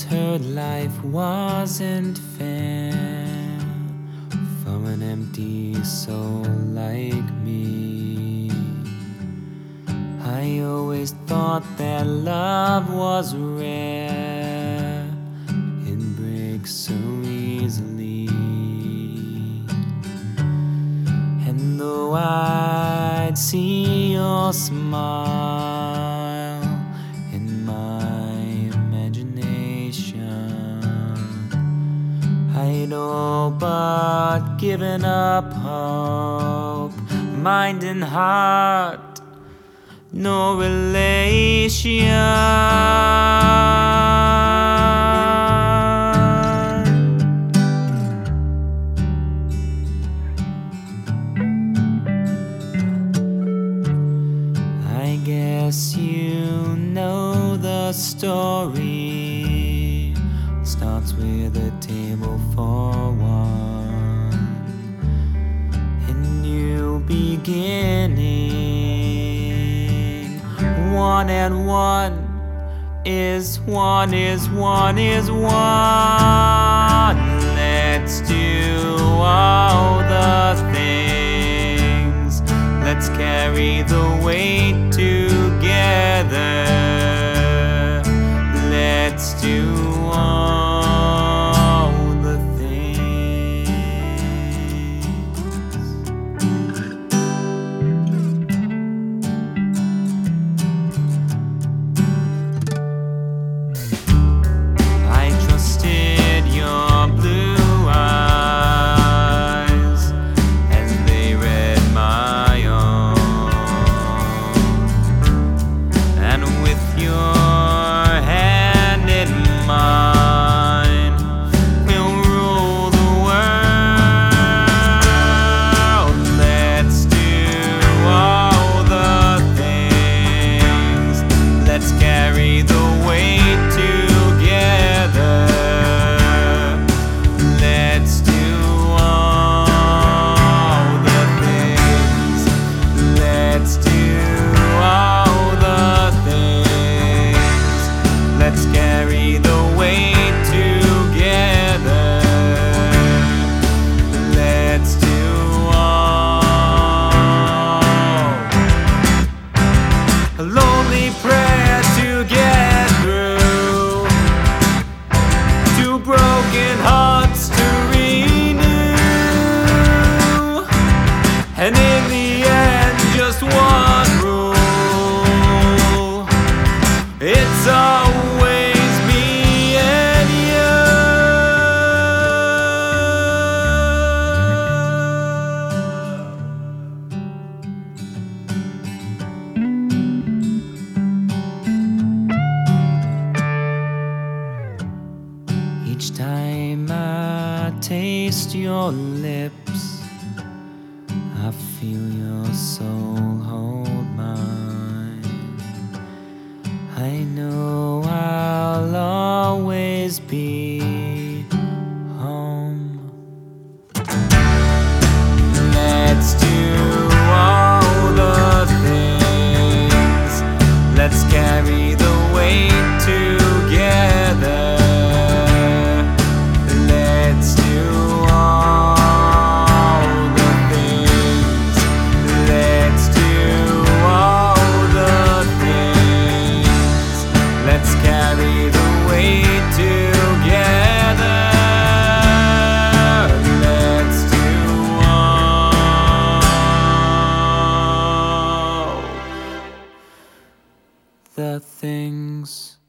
her life wasn't fair for an empty soul like me. I always thought that love was rare, it breaks so easily. And though I'd see your smile in my imagination, I'd all but given up hope, mind and heart, no relation. I guess you know the story. Starts with a table for one, a new beginning. One and one is one is one is one. Let's do all the things. Let's carry the weight together. Let's do all the things. I trusted your blue eyes as they read my own, and with your hand in mine, we'll rule the world. Let's do all the things. Let's carry the weight together. Let's do all the things. Let's do all the things. Let's carry the weight together. Let's do all. A lonely prayer to get through, two broken hearts to renew, and in the end just one rule. It's always me and you. Each time I taste your lips, I feel your soul hold mine. I know I'll always be home. Let's do all the things. Let's carry the weight together. Let's do all the things. Let's do all the things. Let's carry the weight together. Let's do all the things.